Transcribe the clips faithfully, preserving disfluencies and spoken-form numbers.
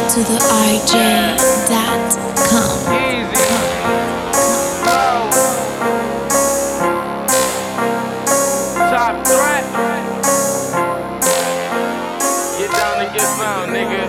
to the R J dot com. Top threat. Get down to get found, nigga.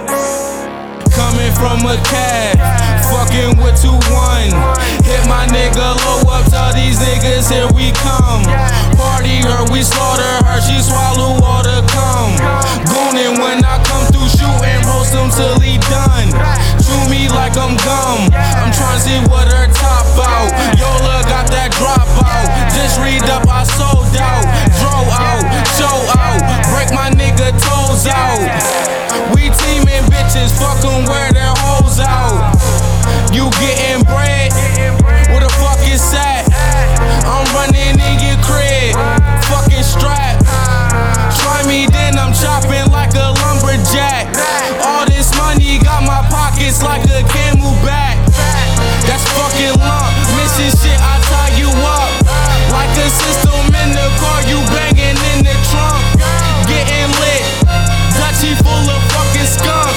Coming from a cab, fucking with two one. Hit my nigga low up, tell these niggas here we come. Party her, we slaughter her, she swallow all the cum. Goonin' when I come through, shoot and roast him till he done. Chew me like I'm gum, I'm tryna see what her top out. Yola got that drop out, just read up, I sold out. Draw out, show out, break my nigga toes out. We teamin' bitches, fuck 'em where their hoes out. You getting bread, where the fuck is that? I'm running in your crib, fucking strap. Try me then I'm chopping like a lumberjack. All this money got my pockets like a camelback. That's fucking lump, missing shit I tie you up. Like a system in the car, you banging in the trunk. Getting lit, Dutchie full of fucking skunk.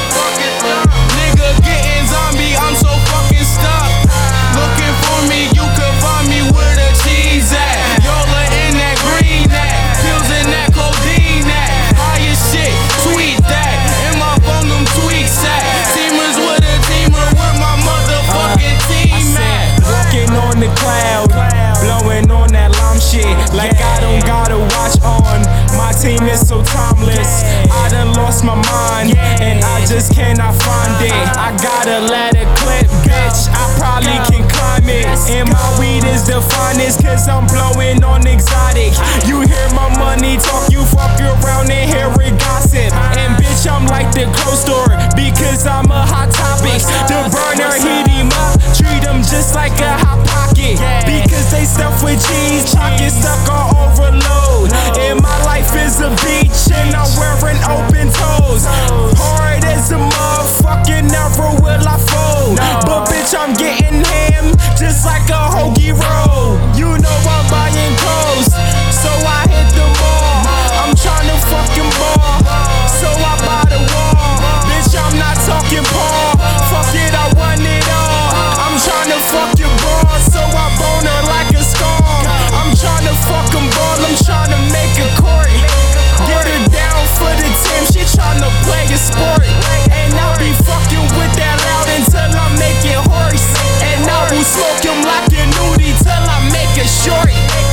Nigga getting zombie, I'm so fucking stuck. Looking for me, you could find me where the cheese at. Yola in that green at, pills in that codeine at. High as shit, tweet that, in my phone them tweets at. Teamers with a teamer, where my motherfucking team at. Walking on the cloud, blowing on that lime shit. Like I don't got a watch on, my team is so timeless. I done lost my mind, and I just cannot find it. I gotta let it clip, bitch, I probably can climb it. And my weed is the finest, cause I'm blowing on exotic. You hear my money talk, you fuck around and hear it gossip. And bitch, I'm like the clothes store, because I'm a hot topic. The burner heat him up, treat him just like a hot pocket. Because they stuff with cheese, pocket stuck on overload. And my life is a beach, and I'm wearing open toes. Hard as a motherfucker, never will I fold. But bitch, I'm getting ham, just like a hoagie roll. You know I'm buying clothes, so I hit the mall. I'm tryna fucking ball, so I buy the wall. Bitch, I'm not talking Paul, fuck it, I want it all. I'm tryna fuck your ball, so I bone her like a skull. I'm tryna fucking ball, I'm tryna make a court. Get her down for the team, she tryna play a sport. And I'll be fucking with that loud until I make it hoarse. And I will smoke him like a nudie till I make it short.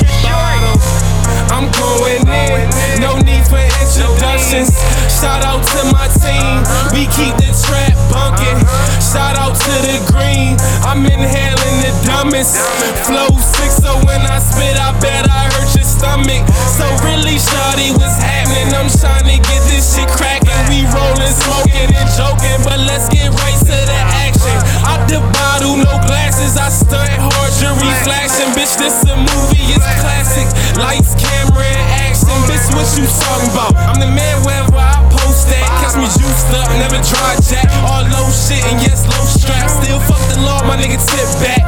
I'm going in, no need for introductions. Shout out to my team, we keep the trap bunkin'. Shout out to the green, I'm inhaling the dumbest. Flow sick, so when I spit, I bet I hurt your stomach. So really, shawty, what's happening? I'm trying to get this shit crackin'. We rollin', smoking and joking, but let's get right to the action. Out the bottle, no glasses, I stunt hard, jury flashing. Bitch, this a movie, it's classic. Lights, camera, and action. Bitch, what you talking about? I'm the man wherever I post that. Catch me juiced up, never dry jack. All low shit and yes, low strap. Still fuck the law, my nigga tip back.